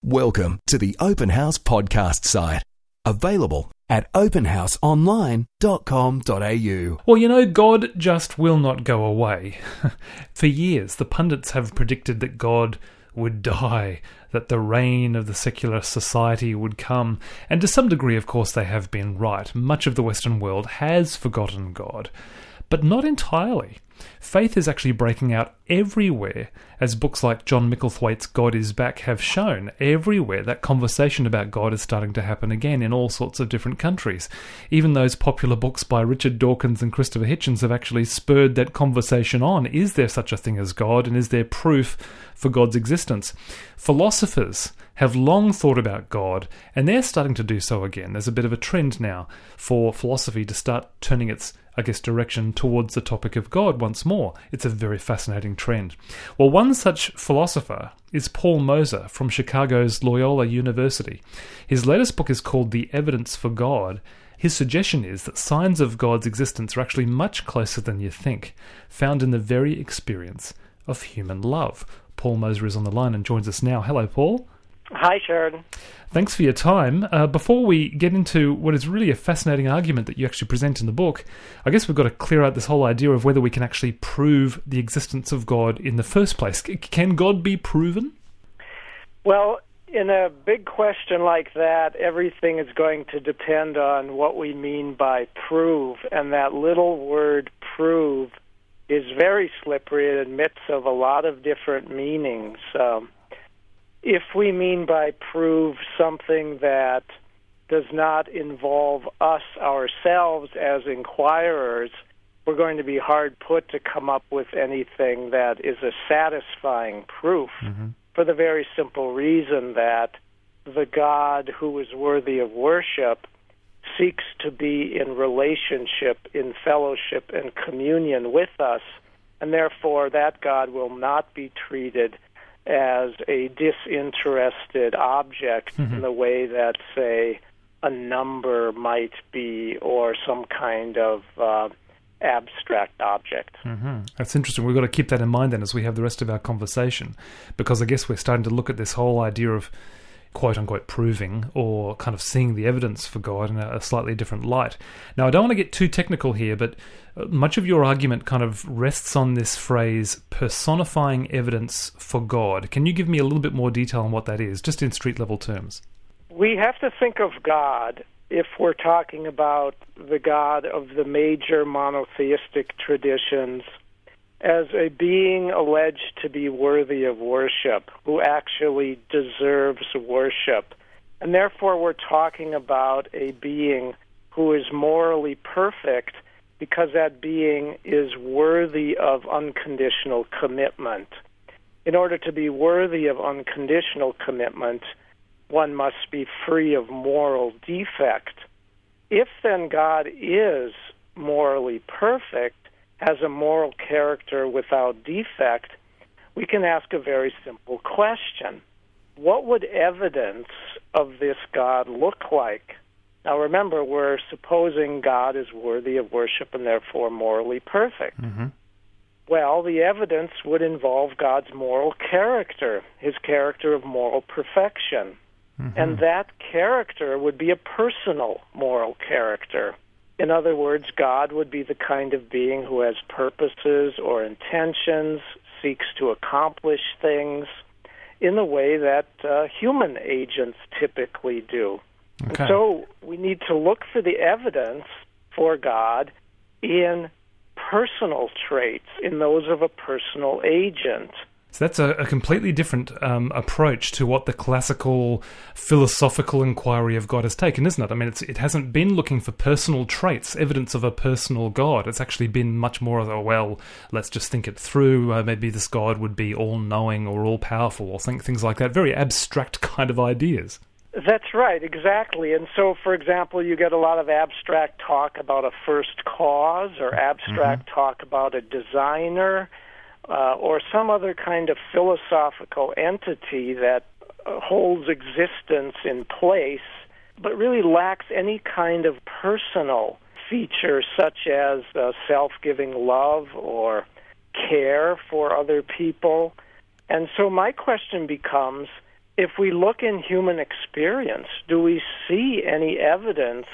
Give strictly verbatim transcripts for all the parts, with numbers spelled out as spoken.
Welcome to the Open House podcast site. Available at open house online dot com dot a u. Well, you know, God just will not go away. For years, the pundits have predicted that God would die, that the reign of the secular society would come, and to some degree, of course, they have been right. Much of the Western world has forgotten God, but not entirely. Faith is actually breaking out everywhere, as books like John Micklethwaite's God is Back have shown. Everywhere, that conversation about God is starting to happen again in all sorts of different countries. Even those popular books by Richard Dawkins and Christopher Hitchens have actually spurred that conversation on. Is there such a thing as God, and is there proof for God's existence? Philosophers have long thought about God, and they're starting to do so again. There's a bit of a trend now for philosophy to start turning its, I guess, direction towards the topic of God once more. It's a very fascinating trend. Well, one such philosopher is Paul Moser from Chicago's Loyola University. His latest book is called The Evidence for God. His suggestion is that signs of God's existence are actually much closer than you think, found in the very experience of human love. Paul Moser is on the line and joins us now. Hello, Paul. Hi, Sheridan. Thanks for your time. Uh, before we get into what is really a fascinating argument that you actually present in the book, I guess we've got to clear out this whole idea of whether we can actually prove the existence of God in the first place. C- can God be proven? Well, in a big question like that, everything is going to depend on what we mean by prove, and that little word prove is very slippery. It admits of a lot of different meanings. Um, If we mean by prove something that does not involve us ourselves as inquirers, we're going to be hard put to come up with anything that is a satisfying proof, mm-hmm. for the very simple reason that the God who is worthy of worship seeks to be in relationship, in fellowship, and communion with us, and therefore that God will not be treated as a disinterested object, mm-hmm. in the way that, say, a number might be, or some kind of uh, abstract object. Mm-hmm. That's interesting. We've got to keep that in mind then as we have the rest of our conversation, because I guess we're starting to look at this whole idea of quote-unquote proving, or kind of seeing the evidence for God in a, a slightly different light. Now, I don't want to get too technical here, but much of your argument kind of rests on this phrase, personifying evidence for God. Can you give me a little bit more detail on what that is, just in street-level terms? We have to think of God, if we're talking about the God of the major monotheistic traditions, as a being alleged to be worthy of worship, who actually deserves worship. And therefore we're talking about a being who is morally perfect, because that being is worthy of unconditional commitment. In order to be worthy of unconditional commitment, one must be free of moral defect. If then God is morally perfect, has a moral character without defect, we can ask a very simple question. What would evidence of this God look like? Now remember, we're supposing God is worthy of worship and therefore morally perfect. Mm-hmm. Well, the evidence would involve God's moral character, his character of moral perfection. Mm-hmm. And that character would be a personal moral character. In other words, God would be the kind of being who has purposes or intentions, seeks to accomplish things in the way that uh, human agents typically do. Okay. And so we need to look for the evidence for God in personal traits, in those of a personal agent. So that's a, a completely different um, approach to what the classical philosophical inquiry of God has taken, isn't it? I mean, it's, it hasn't been looking for personal traits, evidence of a personal God. It's actually been much more of a, well, let's just think it through. Uh, maybe this God would be all-knowing or all-powerful, or think things like that. Very abstract kind of ideas. That's right, exactly. And so, for example, you get a lot of abstract talk about a first cause, or abstract mm-hmm. talk about a designer, Uh, or some other kind of philosophical entity that uh, holds existence in place, but really lacks any kind of personal feature, such as uh, self-giving love or care for other people. And so my question becomes, if we look in human experience, do we see any evidence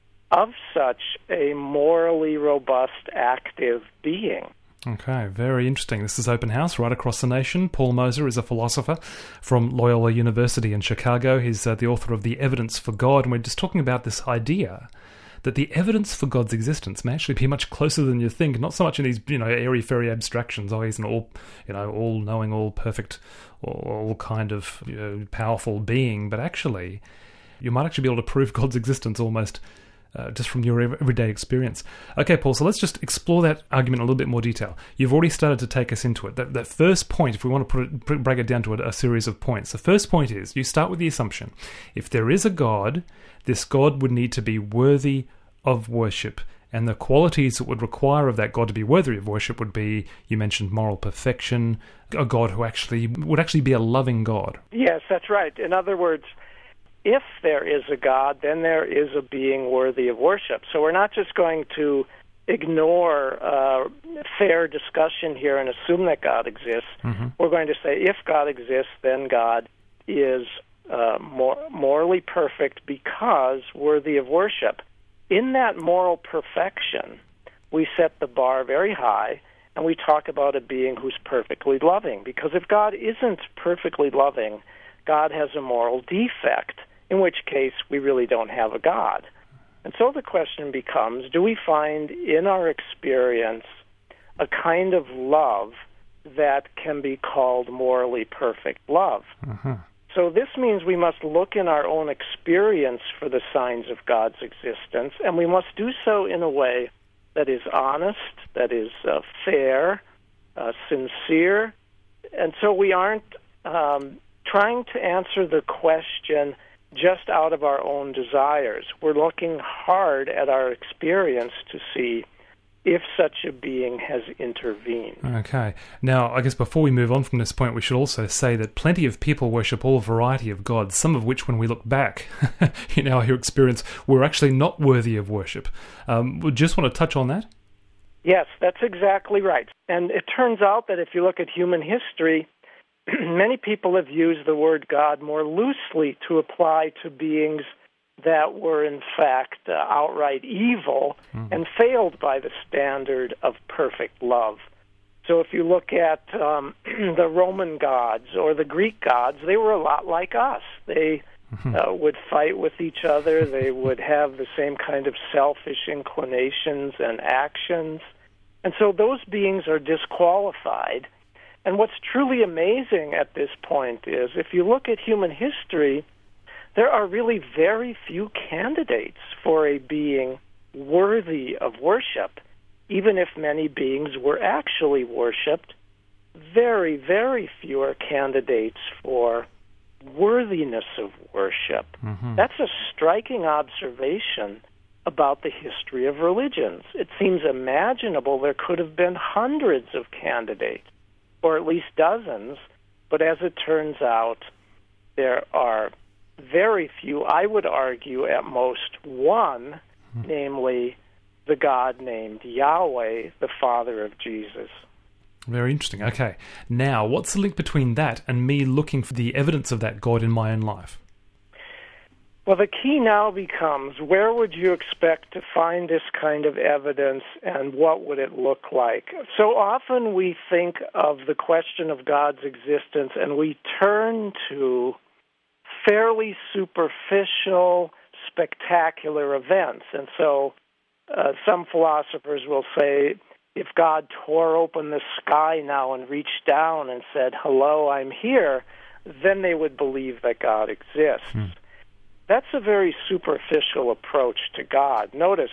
of such a morally robust, active being? Okay, very interesting. This is Open House right across the nation. Paul Moser is a philosopher from Loyola University in Chicago. He's uh, the author of The Evidence for God, and we're just talking about this idea that the evidence for God's existence may actually be much closer than you think. Not so much in these, you know, airy-fairy abstractions. Oh, he's an all, you know, all-knowing, all-perfect, all, all kind of you know, powerful being, but actually, you might actually be able to prove God's existence almost Uh, just from your everyday experience. Okay, Paul, so let's just explore that argument in a little bit more detail. You've already started to take us into it. That, that first point, if we want to put it, break it down to a, a series of points, the first point is, you start with the assumption, if there is a God, this God would need to be worthy of worship. And the qualities that would require of that God to be worthy of worship would be, you mentioned moral perfection, a God who actually would actually be a loving God. Yes, that's right. In other words, if there is a God, then there is a being worthy of worship. So we're not just going to ignore uh, fair discussion here and assume that God exists. Mm-hmm. We're going to say if God exists, then God is uh, mor- morally perfect because worthy of worship. In that moral perfection, we set the bar very high, and we talk about a being who's perfectly loving. Because if God isn't perfectly loving, God has a moral defect, in which case we really don't have a God. And so the question becomes, do we find in our experience a kind of love that can be called morally perfect love? Uh-huh. So this means we must look in our own experience for the signs of God's existence, and we must do so in a way that is honest, that is uh, fair, uh, sincere. And so we aren't um, trying to answer the question just out of our own desires. We're looking hard at our experience to see if such a being has intervened. Okay. Now, I guess before we move on from this point, we should also say that plenty of people worship all variety of gods, some of which, when we look back in our experience, were actually not worthy of worship. Um, we just want to touch on that? Yes, that's exactly right. And it turns out that if you look at human history, many people have used the word God more loosely to apply to beings that were in fact uh, outright evil mm-hmm. and failed by the standard of perfect love. So if you look at um, the Roman gods or the Greek gods, they were a lot like us. They mm-hmm. uh, would fight with each other. They would have the same kind of selfish inclinations and actions. And so those beings are disqualified. And what's truly amazing at this point is, if you look at human history, there are really very few candidates for a being worthy of worship. Even if many beings were actually worshipped, very, very few are candidates for worthiness of worship. Mm-hmm. That's a striking observation about the history of religions. It seems imaginable there could have been hundreds of candidates, or at least dozens, but as it turns out, there are very few. I would argue at most one, mm-hmm. namely the God named Yahweh, the Father of Jesus. Very interesting. Okay. Now, what's the link between that and me looking for the evidence of that God in my own life? Well, the key now becomes, where would you expect to find this kind of evidence, and what would it look like? So often we think of the question of God's existence, and we turn to fairly superficial, spectacular events. And so uh, some philosophers will say, if God tore open the sky now and reached down and said, hello, I'm here, then they would believe that God exists. Hmm. That's a very superficial approach to God. Notice,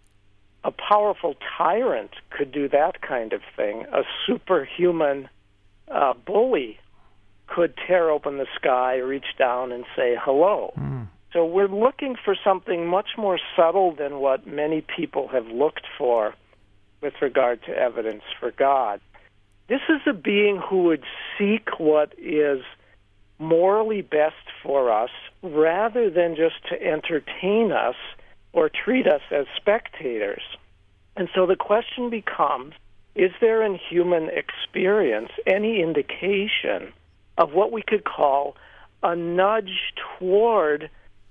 a powerful tyrant could do that kind of thing. A superhuman uh, bully could tear open the sky, reach down, and say hello. Mm. So we're looking for something much more subtle than what many people have looked for with regard to evidence for God. This is a being who would seek what is morally best for us rather than just to entertain us or treat us as spectators. And so the question becomes, is there in human experience any indication of what we could call a nudge toward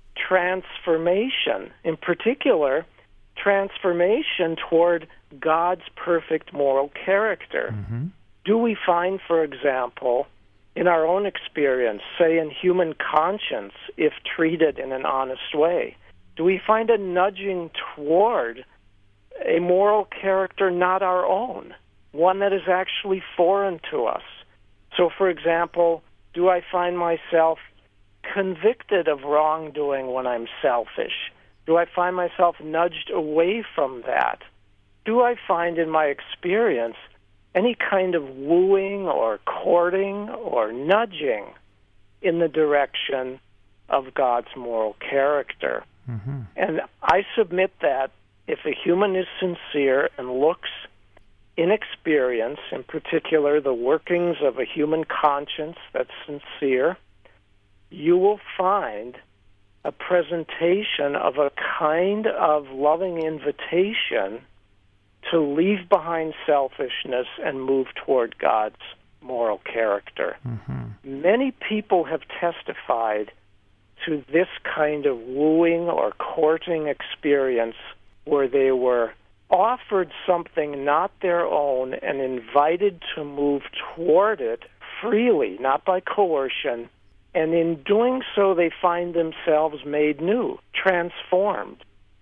transformation, in particular, transformation toward God's perfect moral character. Mm-hmm. Do we find, for example, in our own experience, say in human conscience, if treated in an honest way, do we find a nudging toward a moral character not our own, one that is actually foreign to us? So, for example, do I find myself convicted of wrongdoing when I'm selfish? Do I find myself nudged away from that? Do I find in my experience any kind of wooing or courting or nudging in the direction of God's moral character? Mm-hmm. And I submit that if a human is sincere and looks in experience, in particular the workings of a human conscience that's sincere, you will find a presentation of a kind of loving invitation to leave behind selfishness and move toward God's moral character. Mm-hmm. Many people have testified to this kind of wooing or courting experience where they were offered something not their own and invited to move toward it freely, not by coercion. And in doing so, they find themselves made new, transformed,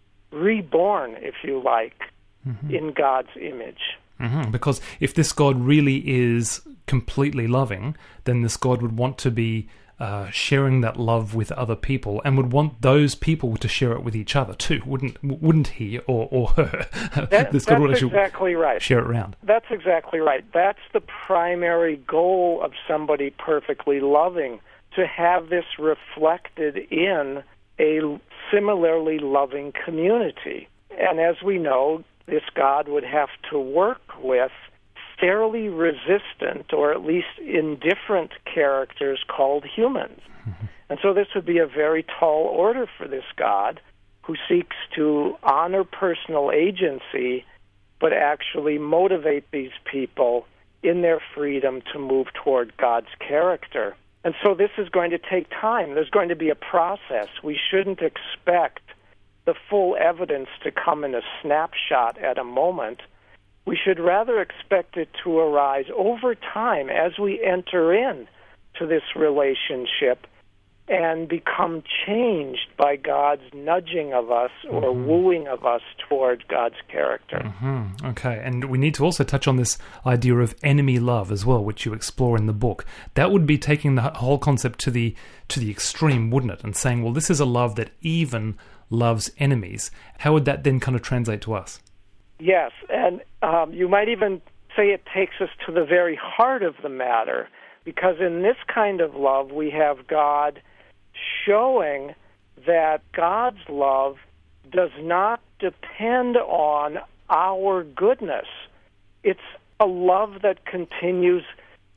reborn, if you like, mm-hmm. in God's image. Mm-hmm. Because if this God really is completely loving, then this God would want to be uh, sharing that love with other people, and would want those people to share it with each other too, wouldn't wouldn't he or, or her? That, this God God would that's actually exactly right. Share it around. That's exactly right. That's the primary goal of somebody perfectly loving, to have this reflected in a similarly loving community. And as we know, this God would have to work with fairly resistant or at least indifferent characters called humans. Mm-hmm. And so this would be a very tall order for this God, who seeks to honor personal agency but actually motivate these people in their freedom to move toward God's character. And so this is going to take time. There's going to be a process. We shouldn't expect the full evidence to come in a snapshot at a moment. We should rather expect it to arise over time as we enter in to this relationship and become changed by God's nudging of us or mm-hmm. wooing of us toward God's character. Mm-hmm. Okay, and we need to also touch on this idea of enemy love as well, which you explore in the book. That would be taking the whole concept to the to the extreme, wouldn't it? And saying, well, this is a love that even loves enemies. How would that then kind of translate to us? Yes, and um, you might even say it takes us to the very heart of the matter, because in this kind of love we have God showing that God's love does not depend on our goodness. It's a love that continues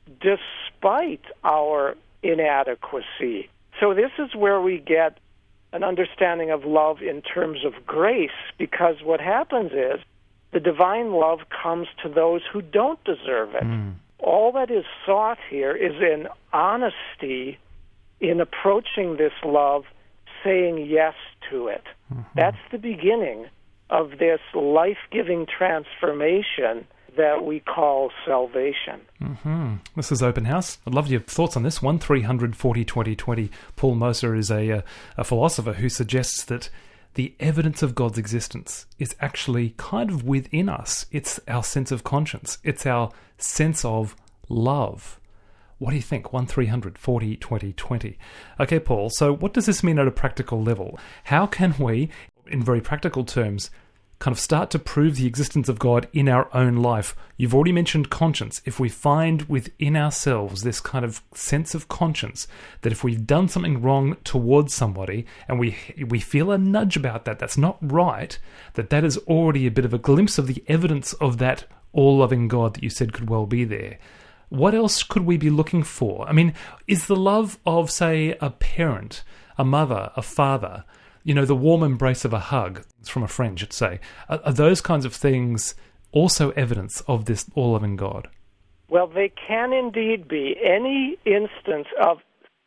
despite our inadequacy. So this is where we get an understanding of love in terms of grace, because what happens is the divine love comes to those who don't deserve it. Mm. All that is sought here is an honesty in approaching this love, saying yes to it. Mm-hmm. That's the beginning of this life-giving transformation that we call salvation. Mm-hmm. This is Open House. I'd love your thoughts on this. one three hundred forty twenty twenty. Paul Moser is a, a, a philosopher who suggests that the evidence of God's existence is actually kind of within us. It's our sense of conscience. It's our sense of love. What do you think? one three hundred forty twenty twenty. Okay, Paul, so what does this mean at a practical level? How can we, in very practical terms, kind of start to prove the existence of God in our own life? You've already mentioned conscience. If we find within ourselves this kind of sense of conscience, that if we've done something wrong towards somebody and we we feel a nudge about that, that's not right, that that is already a bit of a glimpse of the evidence of that all-loving God that you said could well be there. What else could we be looking for? I mean, is the love of, say, a parent, a mother, a father, you know, the warm embrace of a hug from a friend, should say, are, are those kinds of things also evidence of this all-loving God? Well, they can indeed be. Any instance of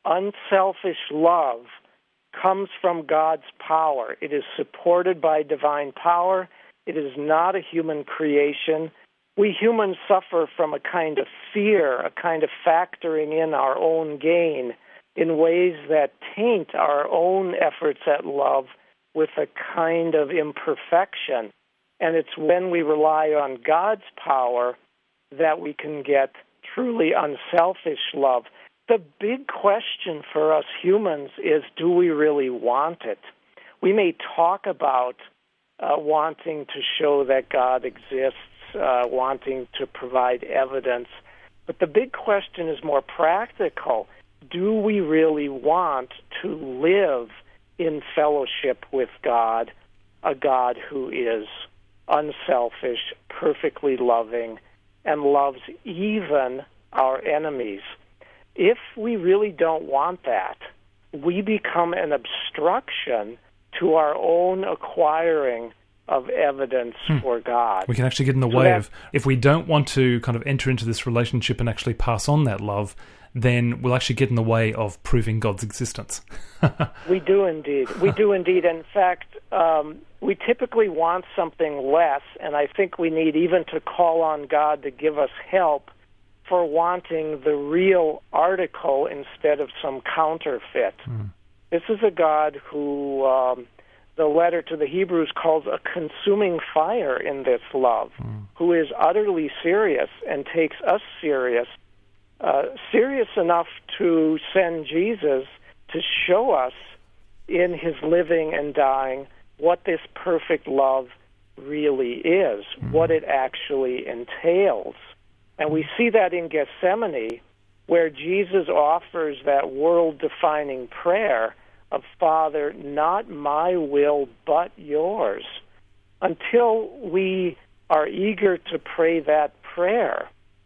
unselfish love comes from God's power. It is supported by divine power. It is not a human creation. We humans suffer from a kind of fear, a kind of factoring in our own gain in ways that taint our own efforts at love with a kind of imperfection. And it's when we rely on God's power that we can get truly unselfish love. The big question for us humans is, do we really want it? We may talk about uh, wanting to show that God exists, uh, wanting to provide evidence, but the big question is more practical. Do we really want to live in fellowship with God, a God who is unselfish, perfectly loving, and loves even our enemies? If we really don't want that, we become an obstruction to our own acquiring of evidence hmm. for God. We can actually get in the so way that, of, if we don't want to kind of enter into this relationship and actually pass on that love, then we'll actually get in the way of proving God's existence. We do indeed. We do indeed. In fact, um, we typically want something less, and I think we need even to call on God to give us help for wanting the real article instead of some counterfeit. Mm. This is a God who um, the letter to the Hebrews calls a consuming fire in this love, mm. who is utterly serious and takes us serious, uh, serious enough to send Jesus to show us in his living and dying what this perfect love really is, mm. what it actually entails. And we see that in Gethsemane, where Jesus offers that world-defining prayer of, Father, not my will, but yours. Until we are eager to pray that prayer,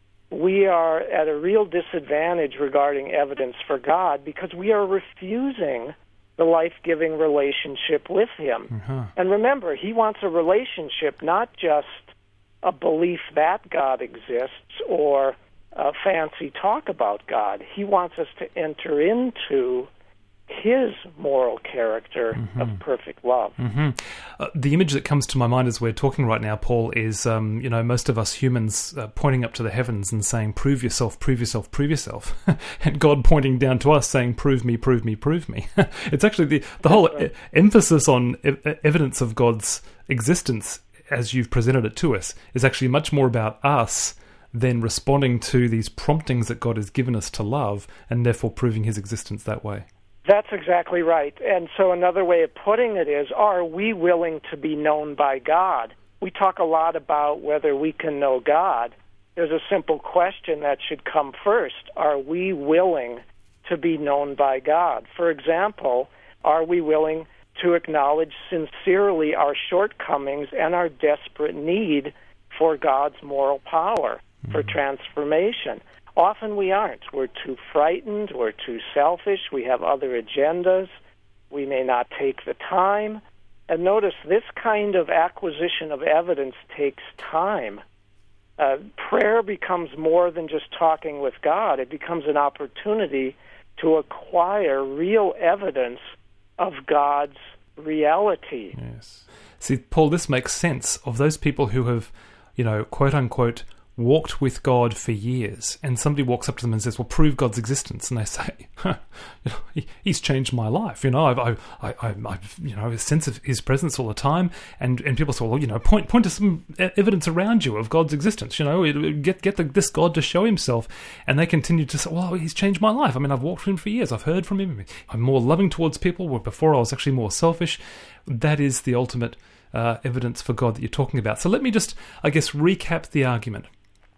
we are at a real disadvantage regarding evidence for God because we are refusing the life-giving relationship with him. Mm-hmm. And remember, he wants a relationship, not just a belief that God exists or a fancy talk about God. He wants us to enter into his moral character mm-hmm. of perfect love. Mm-hmm. Uh, the image that comes to my mind as we're talking right now, Paul, is um, you know most of us humans uh, pointing up to the heavens and saying, "Prove yourself, prove yourself, prove yourself," and God pointing down to us saying, "Prove me, prove me, prove me." It's actually the the whole right. e- emphasis on e- evidence of God's existence, as you've presented it to us, is actually much more about us than responding to these promptings that God has given us to love, and therefore proving his existence that way. That's exactly right. And so another way of putting it is, are we willing to be known by God? We talk a lot about whether we can know God. There's a simple question that should come first. Are we willing to be known by God? For example, are we willing to acknowledge sincerely our shortcomings and our desperate need for God's moral power, mm-hmm. for transformation? Often we aren't. We're too frightened, we're too selfish, we have other agendas, we may not take the time. And notice, this kind of acquisition of evidence takes time. Uh, prayer becomes more than just talking with God. It becomes an opportunity to acquire real evidence of God's reality. Yes. See, Paul, this makes sense of those people who have, you know, quote-unquote, walked with God for years, and somebody walks up to them and says, "Well, prove God's existence," and they say, huh, "You know, he, He's changed my life. You know, I've, I, I, I, I've, you know, a sense of His presence all the time." And and people say, "Well, you know, point point to some evidence around you of God's existence. You know, get get the, this God to show Himself." And they continue to say, "Well, He's changed my life. I mean, I've walked with Him for years. I've heard from Him. I'm more loving towards people. Where before I was actually more selfish." That is the ultimate uh, evidence for God that you're talking about. So let me just, I guess, recap the argument.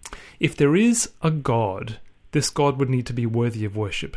If there is a God, this God would need to be worthy of worship.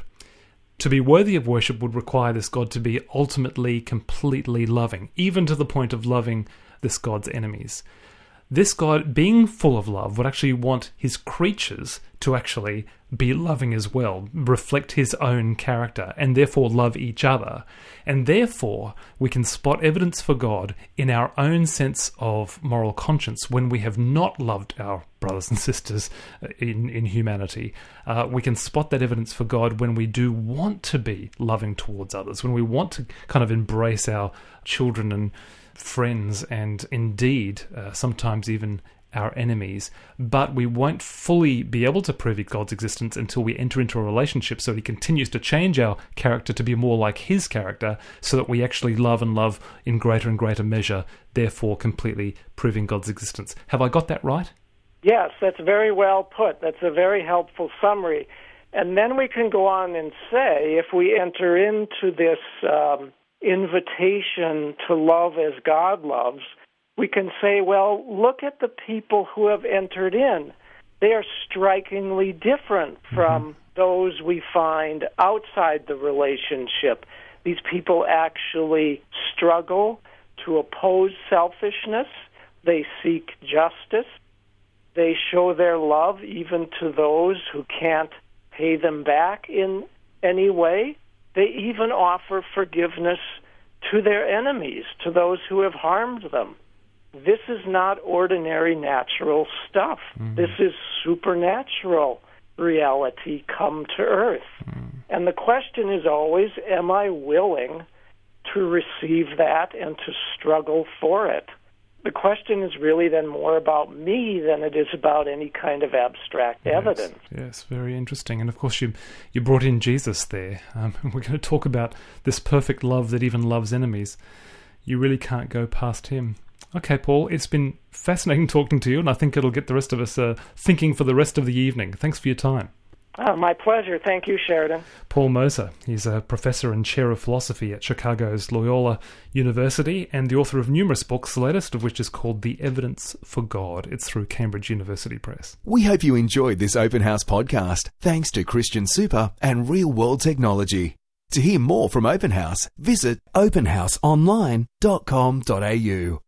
To be worthy of worship would require this God to be ultimately, completely loving, even to the point of loving this God's enemies. This God, being full of love, would actually want his creatures to actually be loving as well, reflect his own character, and therefore love each other. And therefore, we can spot evidence for God in our own sense of moral conscience when we have not loved our brothers and sisters in, in humanity. Uh, we can spot that evidence for God when we do want to be loving towards others, when we want to kind of embrace our children and friends, and indeed, uh, sometimes even our enemies, but we won't fully be able to prove God's existence until we enter into a relationship, so he continues to change our character to be more like his character, so that we actually love and love in greater and greater measure, therefore completely proving God's existence. Have I got that right? Yes, that's very well put. That's a very helpful summary. And then we can go on and say, if we enter into this um, invitation to love as God loves, we can say, well, look at the people who have entered in. They are strikingly different from mm-hmm. those we find outside the relationship. These people actually struggle to oppose selfishness. They seek justice. They show their love even to those who can't pay them back in any way. They even offer forgiveness to their enemies, to those who have harmed them. This is not ordinary natural stuff. Mm-hmm. This is supernatural reality come to earth. Mm-hmm. And the question is always, am I willing to receive that and to struggle for it? The question is really then more about me than it is about any kind of abstract yes, evidence. Yes, very interesting. And of course you you brought in Jesus there. Um, we're going to talk about this perfect love that even loves enemies. You really can't go past him. Okay, Paul, it's been fascinating talking to you, and I think it'll get the rest of us uh, thinking for the rest of the evening. Thanks for your time. Uh, my pleasure. Thank you, Sheridan. Paul Moser. He's a professor and chair of philosophy at Chicago's Loyola University and the author of numerous books, the latest of which is called The Evidence for God. It's through Cambridge University Press. We hope you enjoyed this Open House podcast, thanks to Christian Super and Real World Technology. To hear more from Open House, visit open house online dot com dot a u.